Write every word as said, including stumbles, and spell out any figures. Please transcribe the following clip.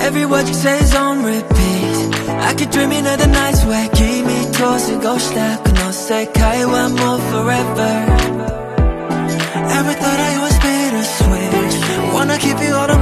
Every word you say is on repeat. I keep dreaming of the nights where kimi to過ごしたこの世界はもう forever. Every thought I was bittersweet. Wanna keep you all